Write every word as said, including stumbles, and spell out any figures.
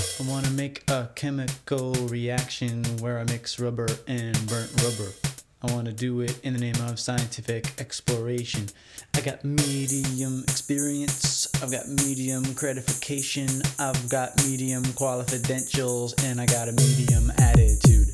I want to make a chemical reaction where I mix rubber and burnt rubber. I want to do it in the name of scientific exploration. I got medium experience, I've got medium gratification, I've got medium qualifications, and I got a medium attitude.